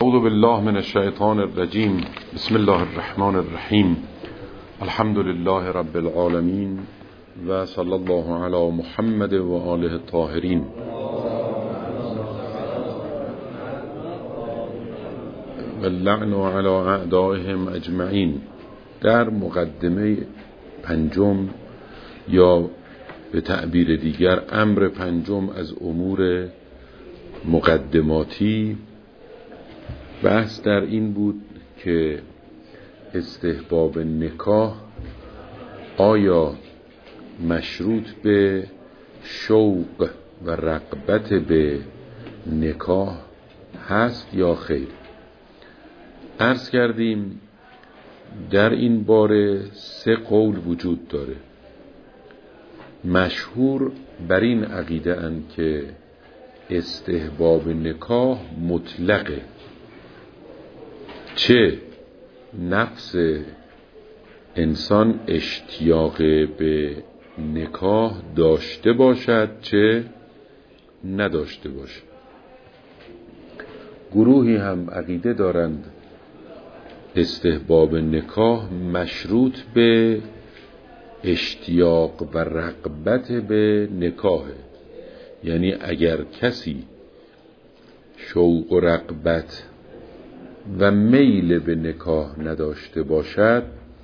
اعوذ بالله من الشیطان الرجیم. بسم الله الرحمن الرحیم. الحمد لله رب العالمین و صلی الله علی محمد و آله الطاهرین. و اللعن علی اعدائهم اجمعین. در مقدمه پنجم یا به تعبیر دیگر امر پنجم از امور مقدماتی، بحث در این بود که استحباب نکاح آیا مشروط به شوق و رغبت به نکاح هست یا خیر. عرض کردیم در این باره 3 قول وجود داره. مشهور بر این عقیده اند که استحباب نکاح مطلقه، چه نفس انسان اشتیاق به نکاح داشته باشد چه نداشته باشد. گروهی هم عقیده دارند استحباب نکاح مشروط به اشتیاق و رغبت به نکاحه، یعنی اگر کسی شوق و رغبت و میل به نکاح نداشته باشد،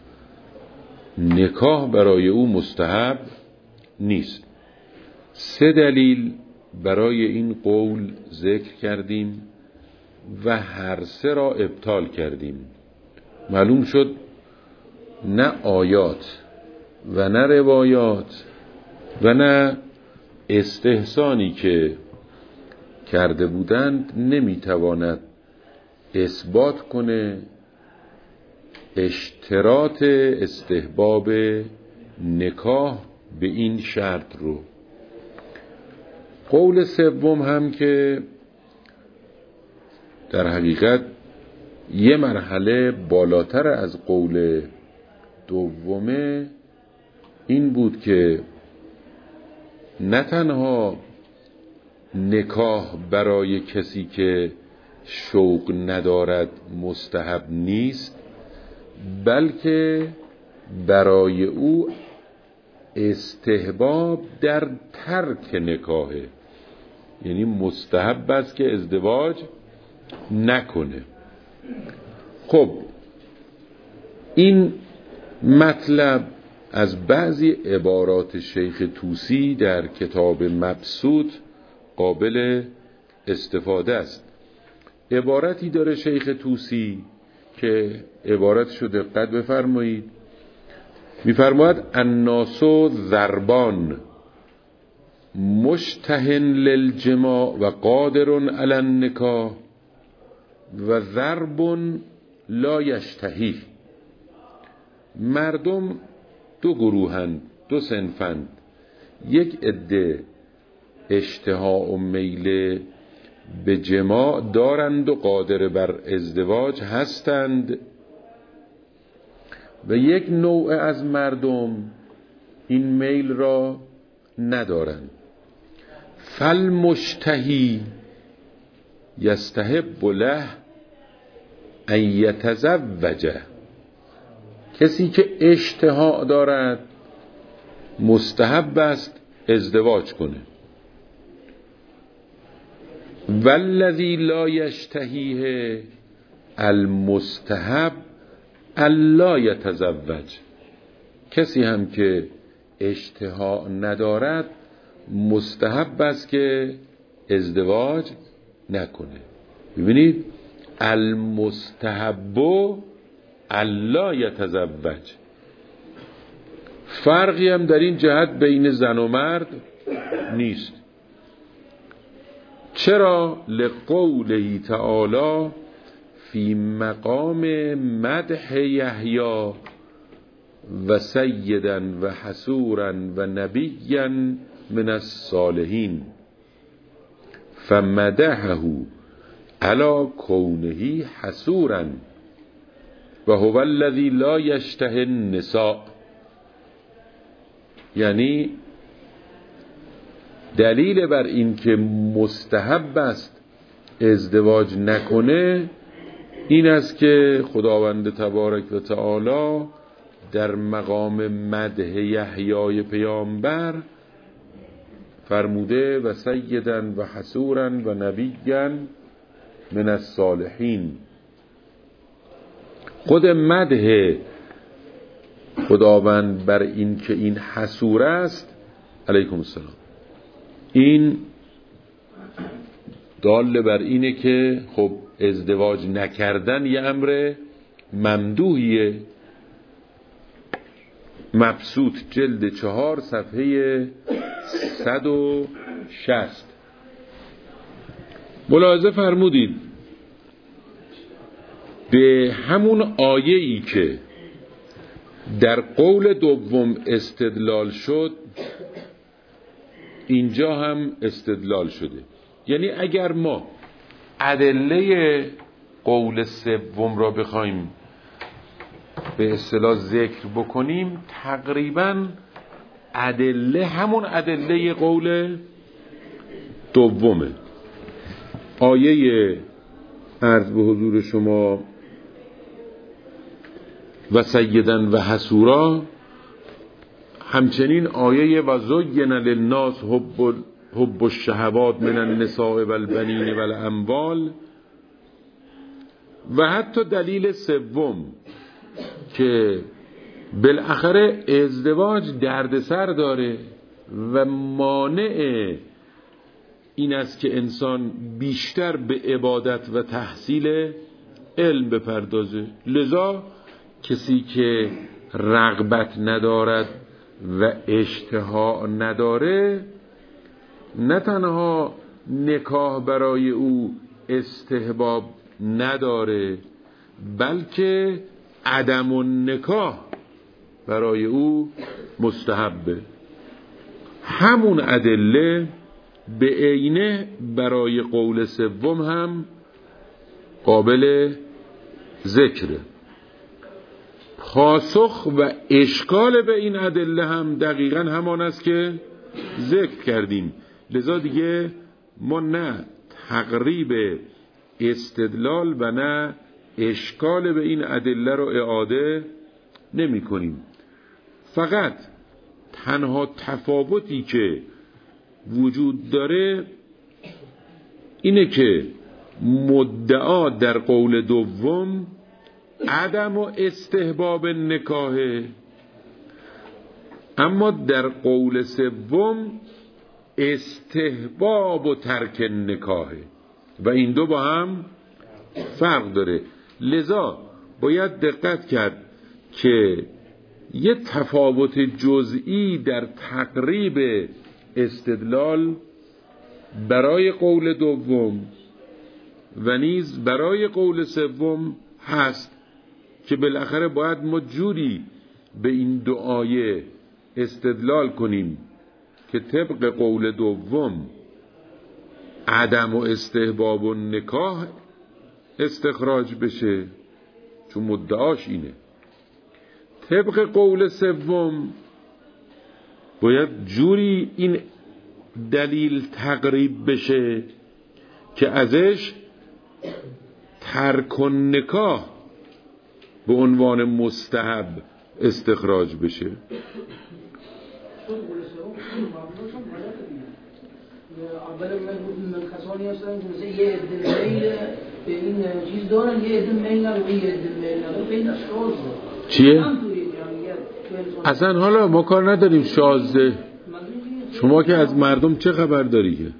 نکاح برای او مستحب نیست. 3 دلیل برای این قول ذکر کردیم و هر 3 را ابطال کردیم. معلوم شد نه آیات و نه روایات و نه استحسانی که کرده بودند نمیتواند اثبات کنه اشتراط استحباب نکاح به این شرط رو. قول سوم هم که در حقیقت یه مرحله بالاتر از قول دومه این بود که نه تنها نکاح برای کسی که شوق ندارد مستحب نیست، بلکه برای او استحباب در ترک نکاحه، یعنی مستحب است که ازدواج نکنه. خب این مطلب از بعضی عبارات شیخ طوسی در کتاب مبسوط قابل استفاده است. عبارتی داره شیخ طوسی که عبارتشو دقت بفرمایید. میفرماید الناس ضربان مشتهن للجماع و قادر علی النکاح و ضرب لا یشتهی. مردم 2 گروهند، 2 صنفند. یک عده اشتها و میل به جماع دارند و قادر بر ازدواج هستند، و یک نوع از مردم این میل را ندارند. فالمشتهی یستحب له ان یتزوج. کسی که اشتها دارد مستحب است ازدواج کنه. والذی لا یشتهیه المستحب الا یتزوج. کسی هم که اشتها ندارد مستحب است که ازدواج نکنه. ببینید المستحب الا یتزوج. فرقی هم در این جهت بین زن و مرد نیست. چرا؟ لقوله تعالی فی مقام مدح یحیی و سیدا و حسورا و نبیا من الصالحین فمدحه علی کونه حسورا و هو الذی لا یشتهی النساء. یعنی دلیل بر این که مستحب است ازدواج نکنه این است که خداوند تبارک و تعالی در مقام مدح یحیای پیامبر فرموده و سیداً و حسوراً و نبیاً من الصالحین. خود مدح خداوند بر این که این حسور است، علیکم السلام، این دال بر اینه که خب ازدواج نکردن یه امر ممدوحیه. مبسوط جلد 4 صفحه 160 ملاحظه فرمودید به همون آیه‌ای که در قول دوم استدلال شد اینجا هم استدلال شده. یعنی اگر ما ادله قول سوم را بخوایم به اصطلاح ذکر بکنیم، تقریباً ادله همون ادله قول دومه. آیه عرض به حضور شما و سیداً و حسورا، همچنین آیه و زین للناس حب الشهوات من النساء والبنین والاموال، و حتی دلیل سوم که بالاخره ازدواج دردسر داره و مانع این است که انسان بیشتر به عبادت و تحصیل علم بپردازه. لذا کسی که رغبت ندارد و اشتها نداره، نه تنها نکاح برای او استحباب نداره، بلکه عدم النکاح برای او مستحبه. همون ادله به عینه برای قول سوم هم قابل ذکره. پاسخ و اشکال به این ادله هم دقیقاً همان است که ذکر کردیم. لذا دیگه ما نه تقریب استدلال و نه اشکال به این ادله رو اعاده نمی کنیم. فقط تنها تفاوتی که وجود داره اینه که مدعا در قول دوم عدم و استحباب نکاحه، اما در قول سوم استحباب و ترک نکاحه و این دو با هم فرق داره. لذا باید دقت کرد که یه تفاوت جزئی در تقریب استدلال برای قول دوم و نیز برای قول سوم هست که بالاخره باید ما جوری به این دو آیه استدلال کنیم که طبق قول دوم عدم و استحباب و نکاح استخراج بشه، چون مدعاش اینه. طبق قول سوم باید جوری این دلیل تقریب بشه که ازش ترک نکاح به عنوان مستحب استخراج بشه. اول من کسانی هستن که مثلا یه عده میل به این چیز دارن، یه عده میل ندارن، یه عده میل ندارن، به این اشخاص چیه؟ اصلا حالا ما کار نداریم شازده. شما که از مردم چه خبر داری که؟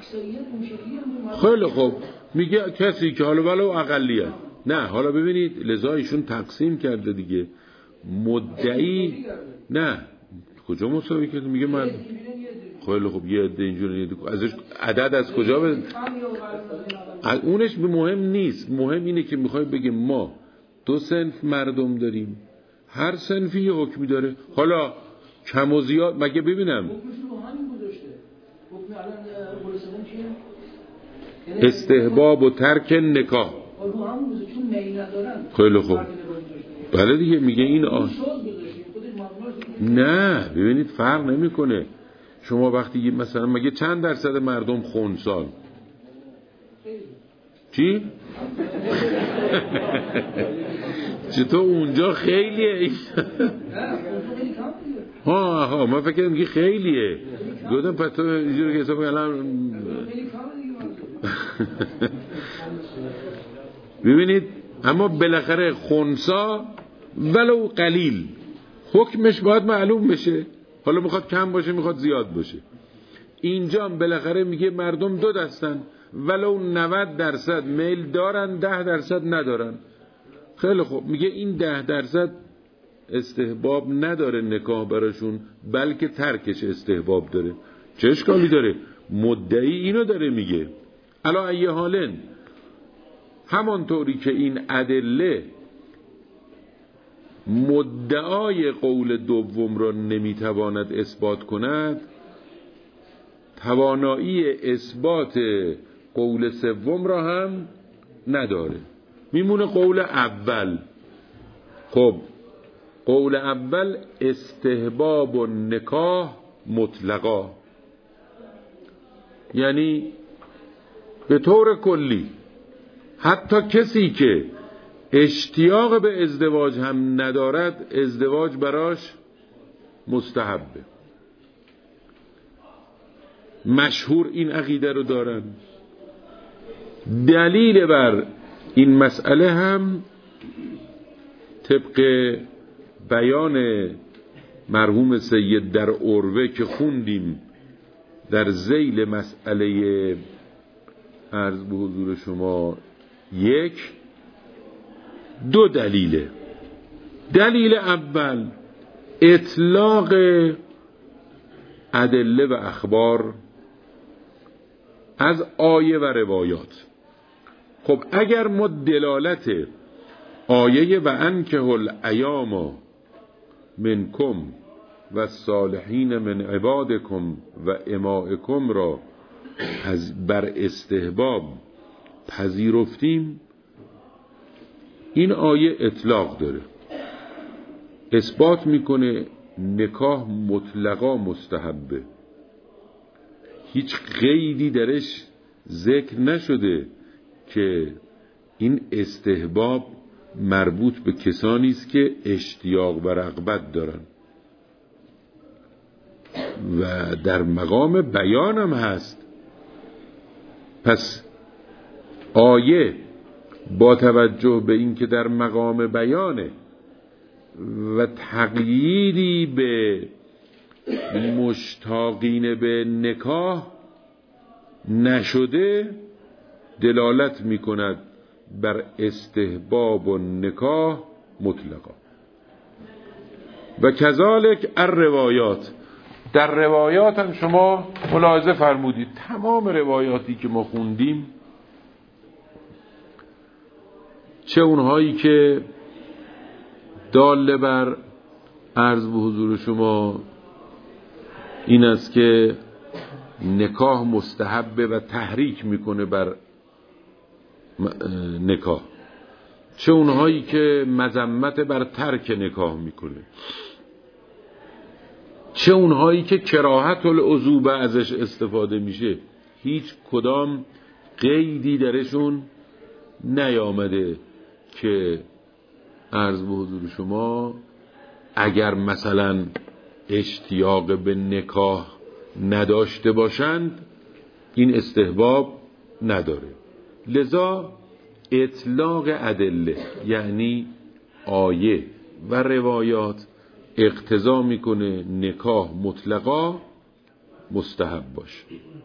خیلی خوب، میگه کسی که حالا ولو اقلیت. نه حالا ببینید، لذا ایشون تقسیم کرده دیگه. مدعی نه کجا مساوی کرده؟ میگه من خیلی خوب یه عده اینجوری، ازش عدد از کجا به اونش به مهم نیست. مهم اینه که میخوای بگیم ما دو صنف مردم داریم، هر صنفی یه حکمی داره. حالا کم و زیاد مگه ببینم استحباب و ترک نکاح. خیلی خوب، بله دیگه میگه این نه ببینید فرق نمیکنه. شما وقتی مثلا مگه چند درصد مردم خنثان؟ چی؟ چطور اونجا خیلیه؟ ها من فکر کردم که خیلیه. گفتم پس تو اینجوری که حساب کردم. ببینید اما بالاخره خنثی ولو قلیل حکمش باید معلوم بشه، حالا میخواد کم باشه میخواد زیاد باشه. اینجا هم بالاخره میگه مردم دو دستن، ولو 90% میل دارن 10% ندارن. خیلی خوب، میگه این 10% استحباب نداره نکاح براشون، بلکه ترکش استحباب داره. چه اشکالی داره؟ مدعی اینو داره میگه. علا ای حالن، همانطوری که این ادله مدعای قول دوم را نمیتواند اثبات کند، توانایی اثبات قول سوم را هم نداره. میمونه قول اول. خب قول اول استحباب و نکاح مطلقا، یعنی به طور کلی حتی کسی که اشتیاق به ازدواج هم ندارد ازدواج براش مستحبه. مشهور این عقیده رو دارن. دلیل بر این مسئله هم طبق بیان مرحوم سید در عروه که خوندیم در ذیل مسئله عرض به حضور شما 1، 2 دلیله. دلیل اول اطلاق ادله و اخبار از آیه و روایات. خب اگر ما دلالت آیه و انکحوا الایام منکم و الصالحین من عبادکم و امائکم را بر استحباب پذیرفتیم، این آیه اطلاق داره، اثبات میکنه نکاح مطلقا مستحبه، هیچ قیدی درش ذکر نشده که این استحباب مربوط به کسانی است که اشتیاق و رغبت دارن و در مقام بیان هم هست. پس آیه با توجه به این که در مقام بیانه و تقییدی به مشتاقین به نکاح نشده، دلالت می کند بر استحباب و نکاح مطلقا. و کذالک الروایات، در روایات هم شما ملاحظه فرمودید تمام روایاتی که ما خوندیم، چه اونهایی که داله بر عرض به حضور شما این است که نکاح مستحبه و تحریک میکنه بر نکاح، چه اونهایی که مذمت بر ترک نکاح میکنه، چه اونهایی که کراهت العزوبه ازش استفاده میشه، هیچ کدام قیدی درشون نیامده که عرض به حضور شما اگر مثلا اشتیاق به نکاح نداشته باشند این استحباب نداره. لذا اطلاق ادله یعنی آیه و روایات اقتضا میکنه نکاح مطلقا مستحب باشه.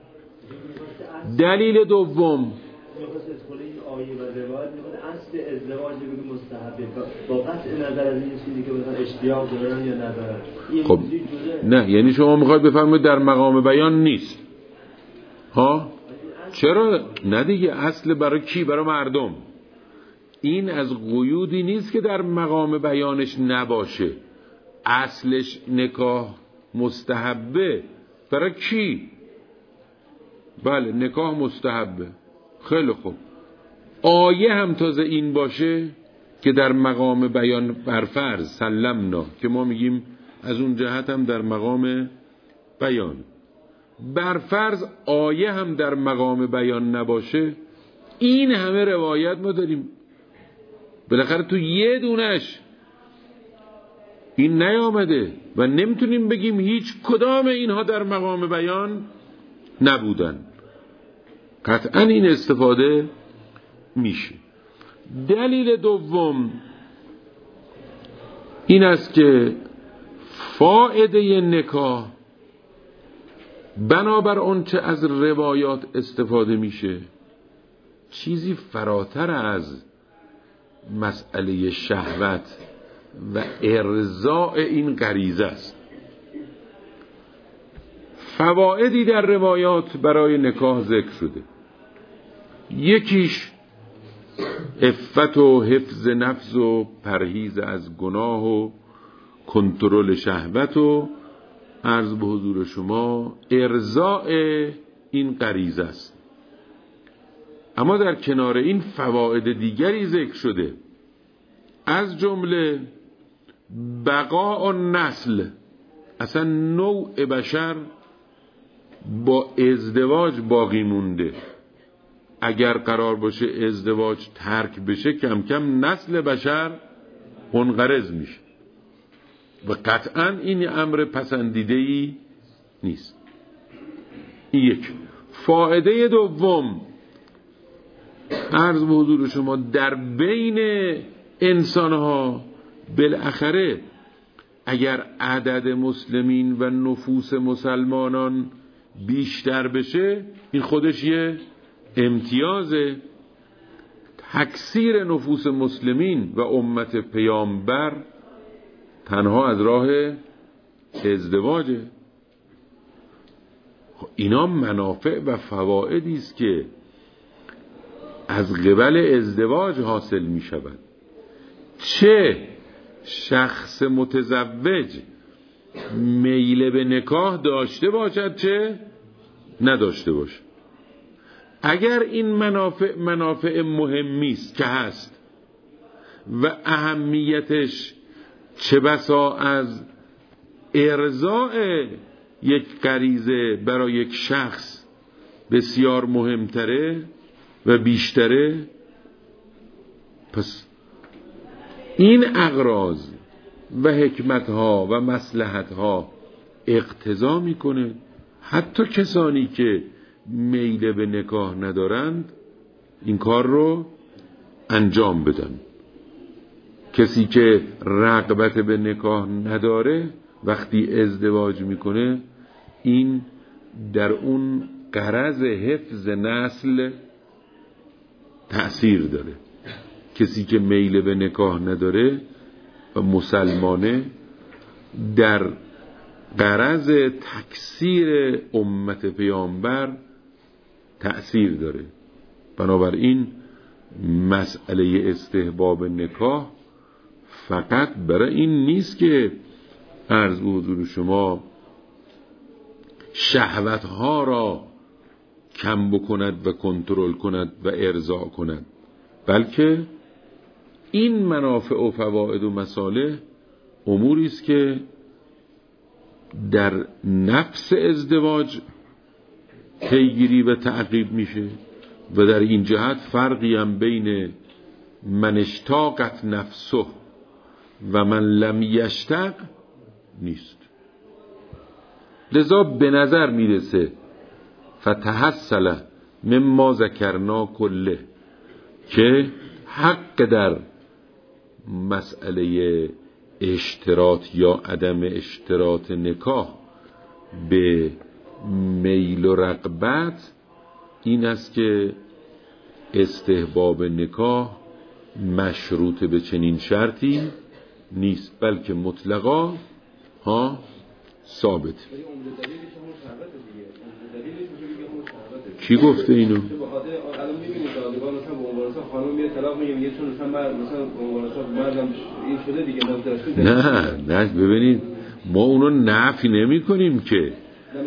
دلیل دوم آیه و روایت میگه اصل ازدواج بگو مستحبه با قطع نظر از این چیزی که مثلا اشتیاق دارن یا ندارن. خب نه، یعنی شما میخواید بفرمایید در مقام بیان نیست ها؟ چرا؟ نه دیگه، اصل برای کی؟ برای مردم. این از قیودی نیست که در مقام بیانش نباشه. اصلش نکاح مستحبه برای کی؟ بله نکاح مستحبه. خیلی خوب، آیه هم تازه این باشه که در مقام بیان برفرض سلمنا که ما میگیم از اون جهت هم در مقام بیان، برفرض آیه هم در مقام بیان نباشه، این همه روایت ما داریم بالاخره تو یه دونش این نیامده و نمیتونیم بگیم هیچ کدام اینها در مقام بیان نبودن. قطعا این استفاده میشه. دلیل دوم این است که فائده نکاح بنابر آنچه از روایات استفاده میشه چیزی فراتر از مسئله شهوت و ارضاء این غریزه است. فوائدی در روایات برای نکاح ذکر شده. یکیش عفت و حفظ نفس و پرهیز از گناه و کنترل شهوت و عرض به حضور شما ارضاء این غریزه است. اما در کنار این فواید دیگری ذکر شده، از جمله بقاء النسل. اصلا نوع بشر با ازدواج باقی مونده. اگر قرار باشه ازدواج ترک بشه کم کم نسل بشر منقرض میشه و قطعا این امر پسندیده‌ای نیست. این یک. فائده دوم عرض به حضور شما در بین انسانها بالاخره اگر عدد مسلمین و نفوس مسلمانان بیشتر بشه این خودش یه امتیازه. تکثیر نفوس مسلمین و امت پیامبر تنها از راه ازدواجه. اینا منافع و فوائدی است که از قبل ازدواج حاصل می شود. چه شخص متزوج میل به نکاح داشته باشد چه نداشته باشه، اگر این منافع مهمی است که هست و اهمیتش چه بسا از ارضاء یک غریزه برای یک شخص بسیار مهمتره و بیشتره، پس این اغراض و حکمتها و مصلحتها اقتضا میکنه حتی کسانی که میل به نکاح ندارند این کار رو انجام بدن. کسی که رغبت به نکاح نداره وقتی ازدواج میکنه این در اون غرض حفظ نسل تأثیر داره. کسی که میل به نکاح نداره و مسلمانه در غرض تکثیر امت پیامبر تأثیر داره. بنابراین مسئله استحباب نکاح فقط برای این نیست که عرض به حضور شما شهوتها را کم بکند و کنترل کند و ارضاء کند، بلکه این منافع و فواید و مصالح اموری است که در نفس ازدواج پیگیری و تعقیب میشه و در این جهت فرقی هم بین من اشتاقت نفسه و من لم یشتاق نیست. لذا به نظر میرسه فتحصل مما ذکرنا کله که حق در مسئله اشتراط یا عدم اشتراط نکاح به میل و رغبت این است که استحباب نکاح مشروط به چنین شرطی نیست، بلکه مطلقا ثابت. کی گفته اینو؟ نه ببینید ما اونو نفی نمی کنیم که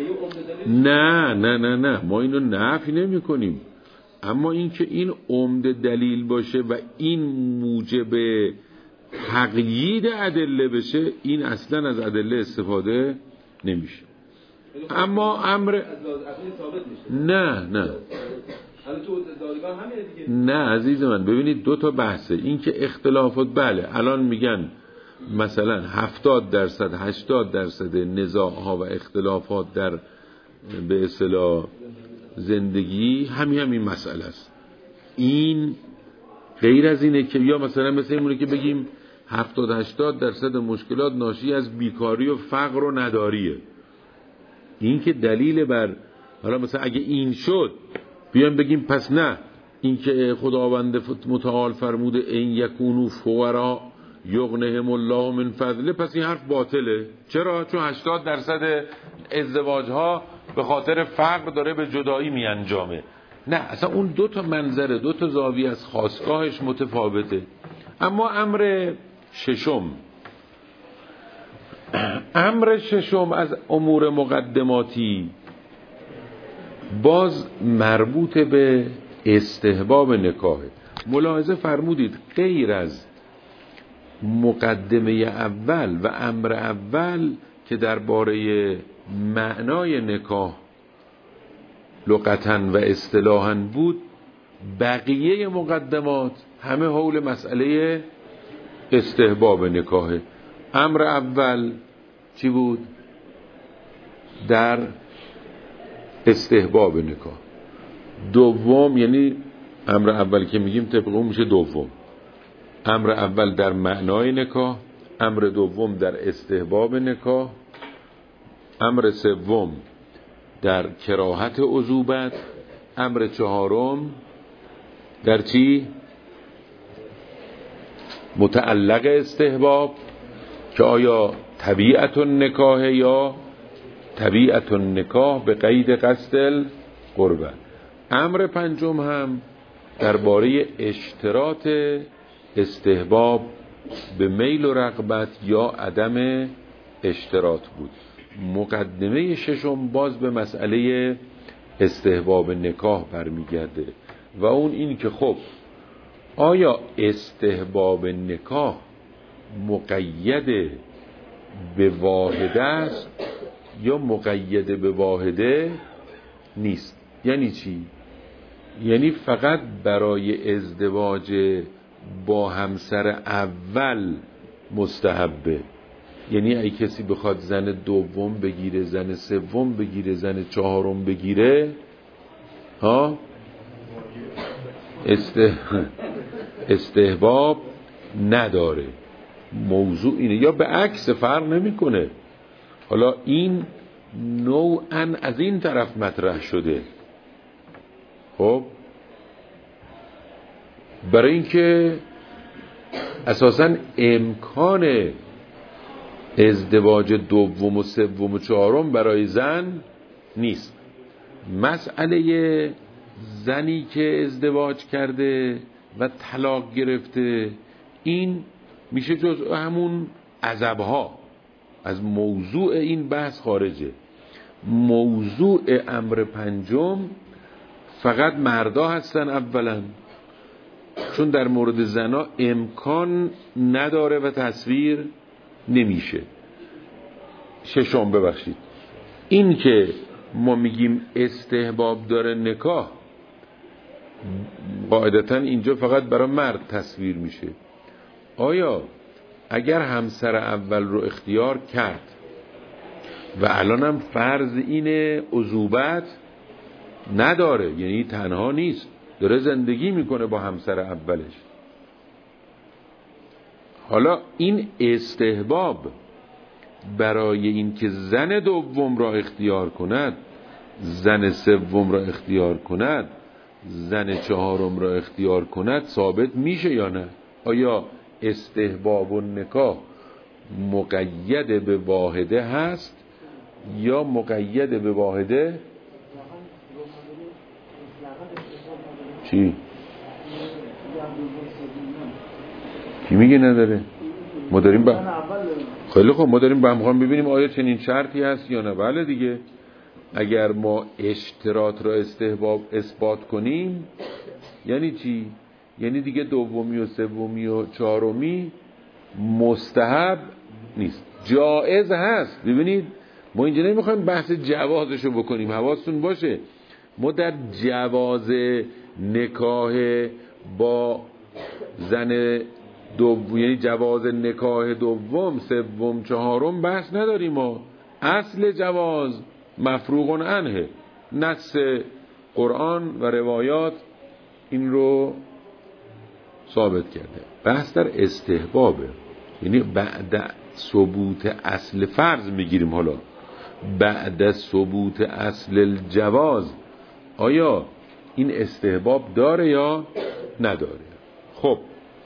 نه ما اینو نفی نمی کنیم، اما این که این عمده دلیل باشه و این موجب تقیید ادله بشه این اصلا از ادله استفاده نمیشه. اما امر نه حالا تو دادگاه همینه دیگه. نه عزیز من، ببینید دو تا بحثه. این که اختلافات، بله الان میگن مثلا 70% 80% نزاع‌ها و اختلافات در به اصطلاح زندگی همین مسئله است. این غیر از اینه که یا مثلا مثل اینه که بگیم 70-80% مشکلات ناشی از بیکاری و فقر و نداریه. این که دلیل بر، حالا مثلا اگه این شد بیان بگیم پس نه، این که خداوند متعال فرموده این یکونو فقرا یغنهم الله من فضله، پس این حرف باطله. چرا؟ چون 80% ازدواج ها به خاطر فقر داره به جدایی می انجامه. نه، اصلا اون دو تا منظره، دو تا زاویه از خاستگاهش متفاوته. اما امر ششم از امور مقدماتی باز مربوط به استحباب نکاحه. ملاحظه فرمودید غیر از مقدمه اول و امر اول که درباره معنای نکاح لغتاً و اصطلاحاً بود، بقیه مقدمات همه حول مسئله استحباب نکاحه. امر اول چی بود؟ در استحباب نکاح. دوم، یعنی امر اول که میگیم طبق اون میشه دوم. امر اول در معنای نکاح، امر دوم در استحباب نکاح، امر سوم در کراهت عزوبت، امر چهارم در چی؟ متعلق استحباب، که آیا طبیعت النکاح یا طبیعت النکاح به قید قصد القربه. امر پنجم هم درباره اشتراط استحباب به میل و رغبت یا عدم اشتراط بود. مقدمه ششم باز به مسئله استحباب نکاح برمیگرده و اون این که خب آیا استحباب نکاح مقید به واحده است یا مقید به واحده نیست؟ یعنی چی؟ یعنی فقط برای ازدواج با همسر اول مستحبه، یعنی اگه کسی بخواد زن دوم بگیره، زن سوم بگیره، زن چهارم بگیره، استحباب نداره. موضوع اینه. یا به عکس فرق نمیکنه. حالا این نوعاً از این طرف مطرح شده. خب برای اینکه اساساً امکان ازدواج دوم و سوم و چهارم برای زن نیست. مسئله زنی که ازدواج کرده و طلاق گرفته، این میشه جزء همون عزبها، از موضوع این بحث خارجه. موضوع امر پنجم فقط مردا هستن اولا، چون در مورد زنا امکان نداره و تصویر نمیشه. ششم، ببخشید، این که ما میگیم استحباب داره نکاح، قاعدتا اینجا فقط برای مرد تصویر میشه. آیا اگر همسر اول رو اختیار کرد و الان هم فرض اینه عزوبت نداره، یعنی تنها نیست، داره زندگی میکنه با همسر اولش، حالا این استحباب برای این که زن دوم را اختیار کند، زن سوم را اختیار کند، زن چهارم را اختیار کند ثابت میشه یا نه؟ آیا استحباب و نکاح مقید به واحده هست یا مقید به واحده؟ چی؟ کی میگه نداره؟ ما داریم خیلی خوب، ما داریم بهمخوام ببینیم آیا چنین شرطی هست یا نه. بله دیگه، اگر ما اشتراط را استحباب اثبات کنیم یعنی چی؟ یعنی دیگه دومی و سومی و چهارمی مستحب نیست، جایز هست. ببینید ما اینجا نمیخوایم بحث جوازشو بکنیم، حواستون باشه ما در جواز نکاح با زن یعنی جواز نکاح دوم، سوم، چهارم بحث نداریم. ما اصل جواز مفروغ عنه، نص قرآن و روایات این رو ثابت کرده. بحث در استحبابه، یعنی بعد ثبوت اصل فرض میگیریم. حالا بعد ثبوت اصل الجواز آیا این استحباب داره یا نداره؟ خب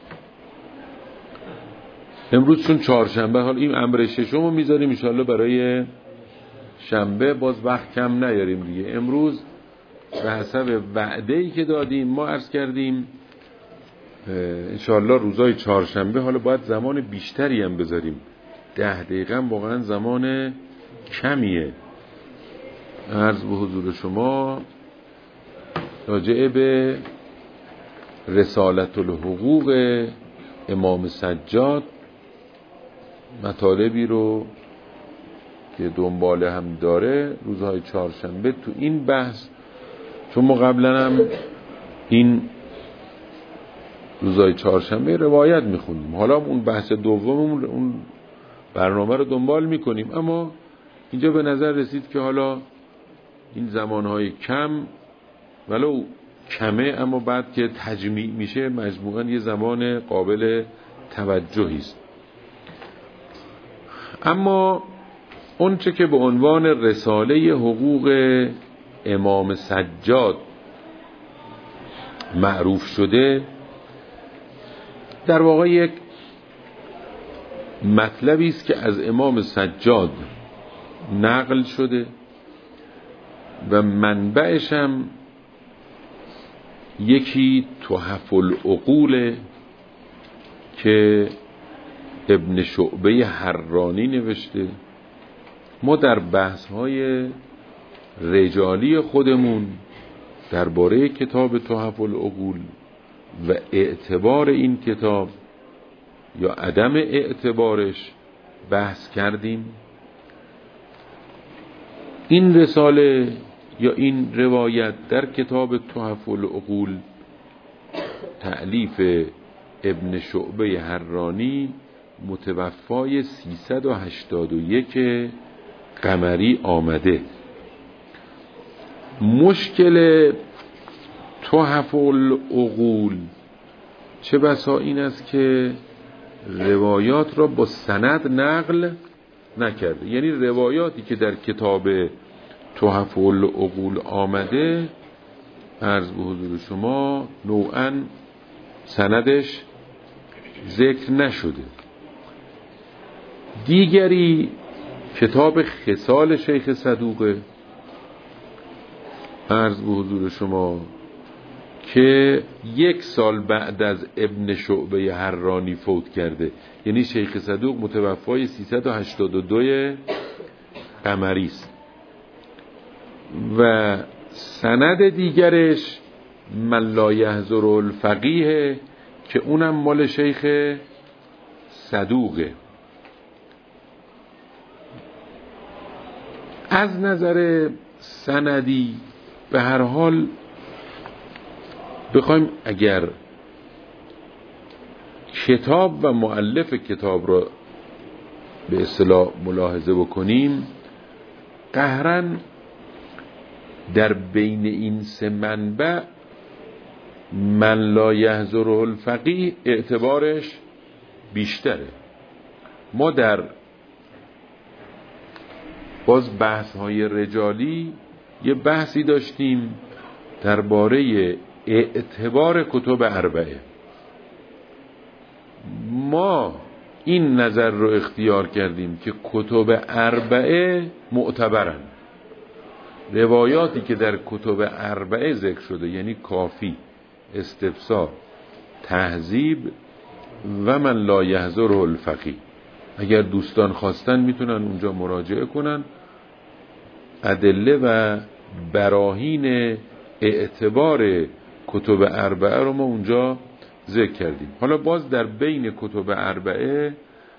امروز چون چهارشنبه، حالا این امر ششم رو میذاریم انشاءالله برای شنبه، باز وقت کم نیاریم دیگه. امروز به حسب وعده‌ای که دادیم ما عرض کردیم انشاءالله روزای چهارشنبه حالا باید زمان بیشتری هم بذاریم. 10 دقیقه واقعا زمان کمیه. عرض به حضور شما راجع به رسالت الحقوق امام سجاد مطالبی رو که دنبال هم داره روزهای چهارشنبه تو این بحث، چون ما قبلا هم این روزهای چهارشنبه روایت میخونیم، حالا اون بحث دوممون اون برنامه رو دنبال میکنیم، اما اینجا به نظر رسید که حالا این زمانهای کم ولو کمه، اما بعد که تجمیع میشه مجموعاً یه زمان قابل توجهی است. اما اون چه که به عنوان رساله حقوق امام سجاد معروف شده در واقع یک مطلبی است که از امام سجاد نقل شده و منبعش هم یکی تحف العقول که ابن شعبه حرانی نوشته. ما در بحث‌های رجالی خودمون درباره کتاب تحف العقول و اعتبار این کتاب یا عدم اعتبارش بحث کردیم. این رساله یا این روایت در کتاب تحف العقول تألیف ابن شعبه حرانی متوفای 381 قمری آمده. مشکل تحف العقول چه بسا این است که روایات را با سند نقل نکرده، یعنی روایاتی که در کتاب تحف العقول آمده عرض به حضور شما نوعاً سندش ذکر نشده. دیگری کتاب خصال شیخ صدوقه عرض به حضور شما که 1 سال بعد از ابن شعبه حرانی فوت کرده، یعنی شیخ صدوق متوفای 382 قمری است. و سند دیگرش من لا یحضر الفقیه که اونم مال شیخ صدوقه. از نظر سندی به هر حال بخوایم اگر کتاب و مؤلف کتاب را به اصطلاح ملاحظه بکنیم، قهراً در بین این 3 منبع من لا یحضر الفقیه اعتبارش بیشتره. ما در باز بحث های رجالی یه بحثی داشتیم درباره اعتبار کتب اربعه. ما این نظر رو اختیار کردیم که کتب اربعه معتبرن. روایاتی که در کتب اربعه ذکر شده، یعنی کافی، استفسار، تهذیب و من لا یحضر الفقیه، اگر دوستان خواستن میتونن اونجا مراجعه کنن. ادله و براهین اعتبار کتب اربعه رو ما اونجا ذکر کردیم. حالا باز در بین کتب اربعه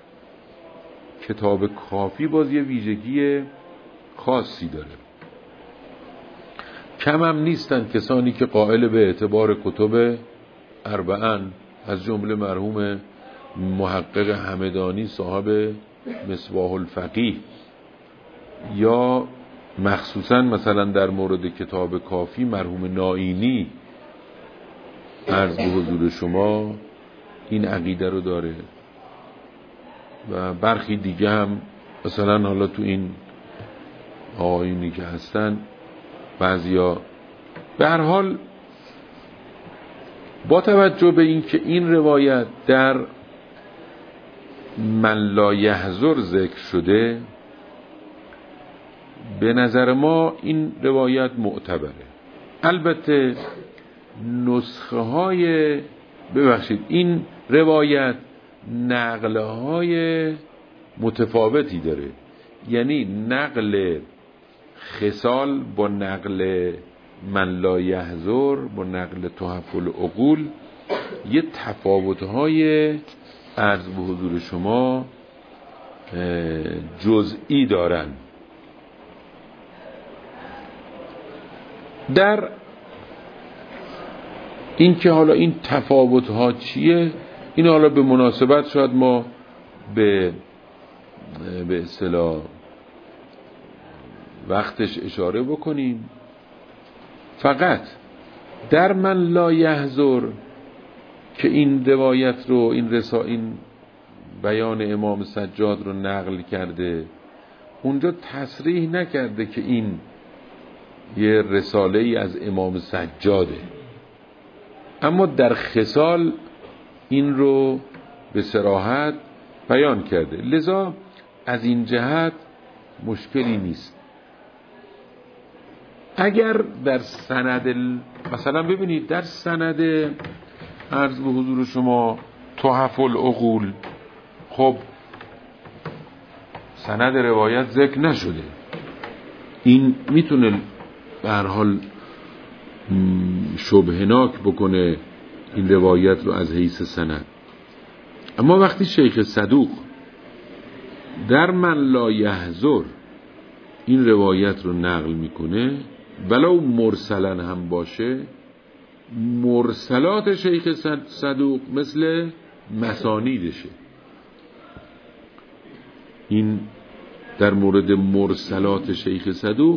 کتاب کافی باز یه ویژگی خاصی داره. کم هم نیستند کسانی که قائل به اعتبار کتب اربعن، از جمله مرحوم محقق همدانی صاحب مصباح الفقیه، یا مخصوصا مثلا در مورد کتاب کافی مرحوم نائینی عرض به حضور شما این عقیده رو داره و برخی دیگه هم مثلا حالا تو این آیینی که هستن بعضیا. به هر حال با توجه به این که این روایت در من لا یحضر ذکر شده، به نظر ما این روایت معتبره. البته نسخه های این روایت نقله های متفاوتی داره، یعنی نقل خصال با نقل من لا یحضر با نقل تحف العقول یه تفاوت‌های عرض به حضور شما جزئی دارن. در این که حالا این تفاوت‌ها چیه، این حالا به مناسبت شاید ما به اصطلاح وقتش اشاره بکنیم. فقط در من لا یحضر که این روایت رو این بیان امام سجاد رو نقل کرده، اونجا تصریح نکرده که این یه رساله ای از امام سجاده، اما در خصال این رو به صراحت بیان کرده، لذا از این جهت مشکلی نیست. اگر در سند مثلا ببینید در سند عرض به حضور شما تحف العقول، خب سند روایت ذکر نشده، این میتونه به هر حال شبهناک بکنه این روایت رو از حیث سند. اما وقتی شیخ صدوق در من لا یحضر این روایت رو نقل میکنه، ولو مرسلن هم باشه، مرسلات شیخ صدوق مثل مسانیدشه. این در مورد مرسلات شیخ صدوق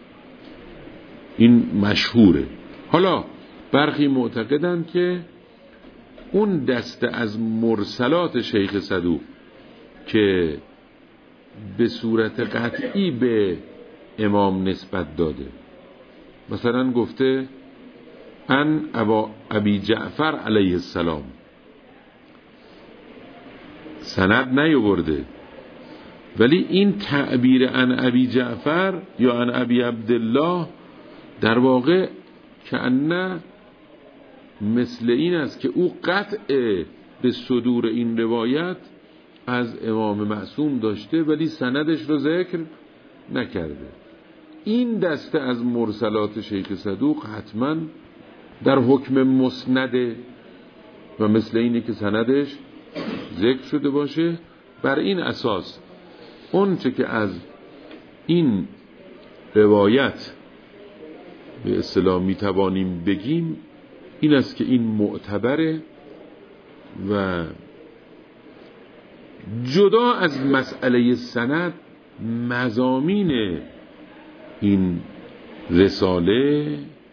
این مشهوره. حالا برخی معتقدند که اون دسته از مرسلات شیخ صدوق که به صورت قطعی به امام نسبت داده، مثلا گفته ان ابی جعفر علیه السلام، سند نیاورده، ولی این تعبیر ان ابی جعفر یا ان ابی عبدالله در واقع کأنه مثل این است که او قطع به صدور این روایت از امام معصوم داشته ولی سندش رو ذکر نکرده. این دسته از مرسلات شیخ صدوق حتما در حکم مسنده و مثل اینه که سندش ذکر شده باشه. بر این اساس اون چه که از این روایت به اصطلاح میتوانیم بگیم این است که این معتبره و جدا از مسئله سند مضامین این رساله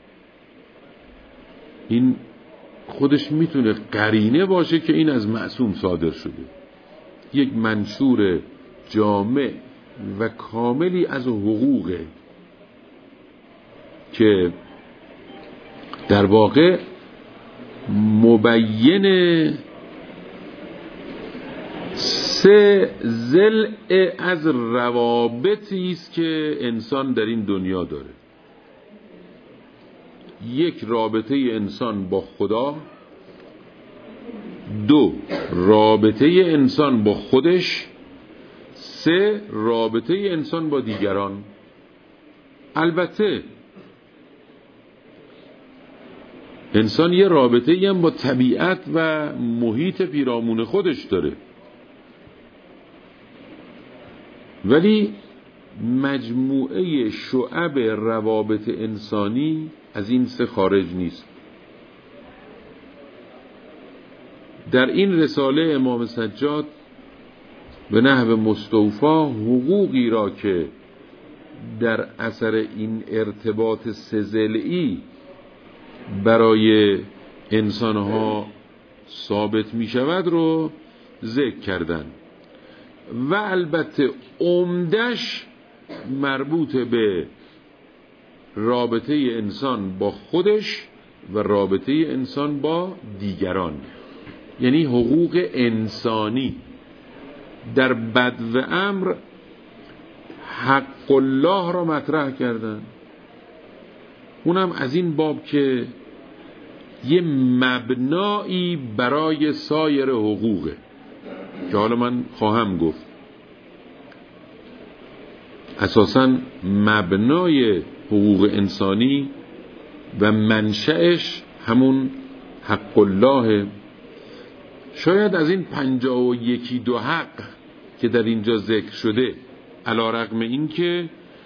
این خودش میتونه قرینه باشه که این از معصوم صادر شده، یک منشور جامع و کاملی از حقوقه که در واقع مبین سه ضلع از روابطی است که انسان در این دنیا داره. یک، رابطه انسان با خدا، دو، رابطه انسان با خودش، سه، رابطه انسان با دیگران. البته انسان یه رابطه هم با طبیعت و محیط پیرامون خودش داره، ولی مجموعه شعب روابط انسانی از این سه خارج نیست. در این رساله امام سجاد به نحو مستوفا حقوقی را که در اثر این ارتباط سه‌ضلعی برای انسانها ثابت می شود رو ذکر کردن و البته عمدش مربوط به رابطه انسان با خودش و رابطه انسان با دیگران، یعنی حقوق انسانی. در بدو امر حق الله را مطرح کردن، اونم از این باب که یه مبنایی برای سایر حقوقه که حالا من خواهم گفت. اساساً مبنای حقوق انسانی و منشأش همون حق الله. شاید از این 51 حق که در اینجا ذکر شده، علی‌رغم این که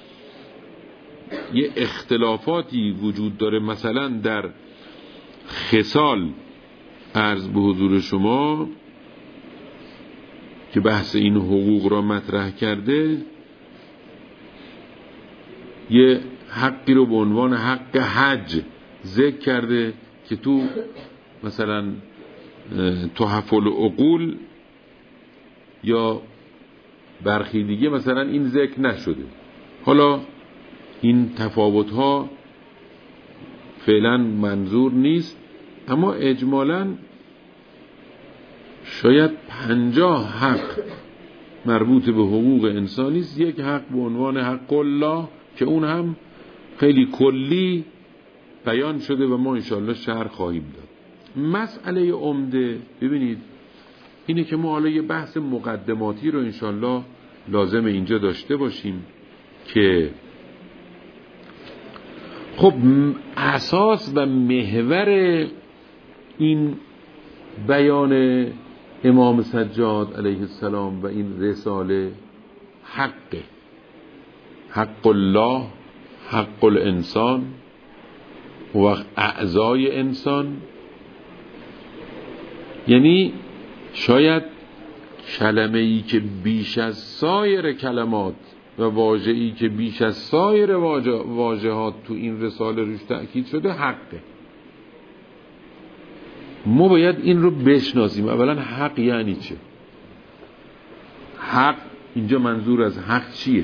یه اختلافاتی وجود داره، مثلا در خصال عرض به حضور شما که بحث این حقوق را مطرح کرده، یه حقی رو به عنوان حق حج ذکر کرده که تو مثلا تحف العقول یا برخی دیگه مثلا این ذکر نشده. حالا این تفاوت ها فعلا منظور نیست، اما اجمالاً شاید 50 حق مربوط به حقوق انسانی است. یک حق به عنوان حق الله که اون هم خیلی کلی بیان شده و ما انشاءالله شرح خواهیم داد. مسئله عمده ببینید اینه که ما حالا یه بحث مقدماتی رو انشاءالله لازم اینجا داشته باشیم که خب اساس و محور این بیان امام سجاد علیه السلام و این رساله حق الله، حق الانسان و اعضای انسان. یعنی شاید کلمه‌ای که بیش از سایر کلمات و واژه‌ای که بیش از سایر واژه‌ات تو این رساله روش تأکید شده حقه. ما باید این رو بشناسیم. اولا حق یعنی چه؟ حق اینجا منظور از حق چیه؟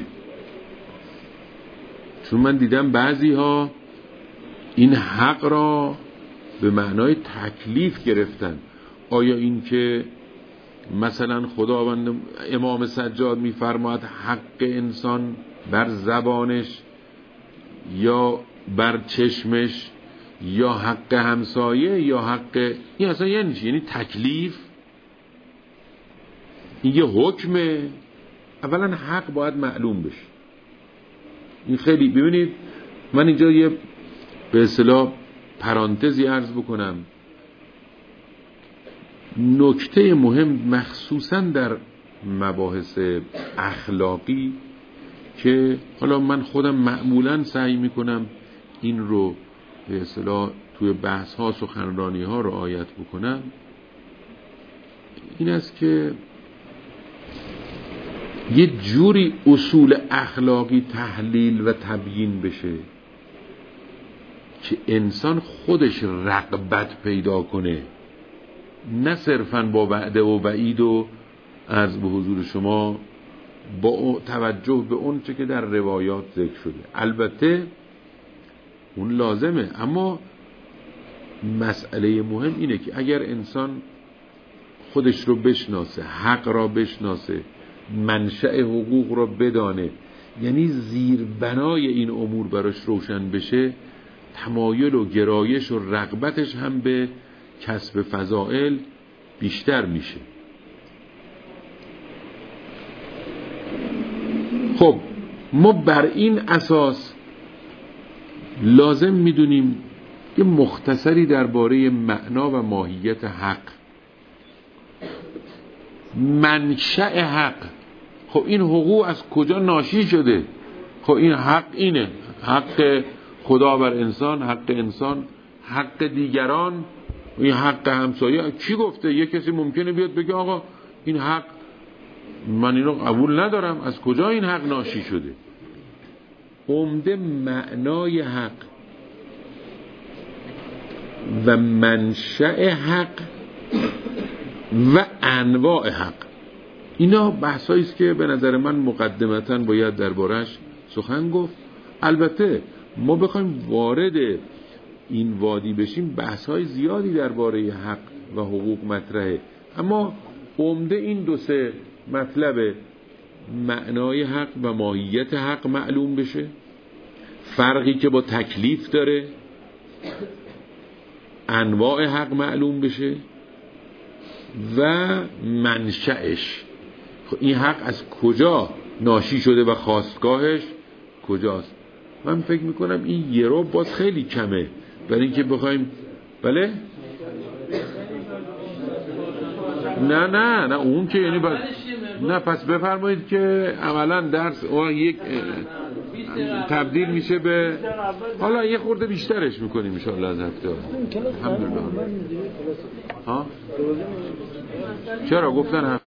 چون من دیدم بعضی ها این حق را به معنای تکلیف گرفتن. آیا این که مثلا خداوند امام سجاد میفرماید حق انسان بر زبانش یا بر چشمش یا حق همسایه یا حق، این اصلا یعنی چی؟ یعنی تکلیف؟ این یه حکمه؟ اولا حق باید معلوم بشه. این خیلی ببینید، من اینجا یه به اصطلاح پرانتزی عرض بکنم. نکته مهم مخصوصا در مباحث اخلاقی که حالا من خودم معمولا سعی میکنم این رو به اصطلاح توی بحث ها سخنرانی ها رعایت بکنم، این است که یه جوری اصول اخلاقی تحلیل و تبیین بشه که انسان خودش رغبت پیدا کنه، نه صرفاً با وعده و وعید و عرض به حضور شما با توجه به اون چه که در روایات ذکر شده. البته اون لازمه، اما مسئله مهم اینه که اگر انسان خودش رو بشناسه، حق را بشناسه، منشأ حقوق را بدانه، یعنی زیربنای این امور براش روشن بشه، تمایل و گرایش و رغبتش هم به کسب فضائل بیشتر میشه. خب ما بر این اساس لازم میدونیم یه مختصری درباره معنا و ماهیت حق. منشأ حق خب این حقوق از کجا ناشی شده؟ خب این حق اینه، حق خدا بر انسان، حق انسان، حق دیگران، این حق همسایه. کی گفته؟ یه کسی ممکنه بیاد بگه آقا این حق من اینو قبول ندارم. از کجا این حق ناشی شده؟ عمده معنای حق و منشأ حق و انواع حق، اینا بحثایی است که به نظر من مقدمتاً باید دربارش سخن گفت. البته ما بخوایم وارد این وادی بشیم بحث‌های زیادی درباره حق و حقوق مطرحه، اما عمده این دو سه مطلب، معنای حق و ماهیت حق معلوم بشه، فرقی که با تکلیف داره، انواع حق معلوم بشه و منشأش. این حق از کجا ناشی شده و خاستگاهش کجاست. من فکر میکنم این یه رو باز خیلی کمه برای اینکه بخوایم. بله؟ نه اون که یعنی نه، پس بفرمایید که عملا درس یک تبدیل میشه به، حالا یه خورده بیشترش میکنیم ان شاء الله از هفته. الحمدلله. ها چرا گفتن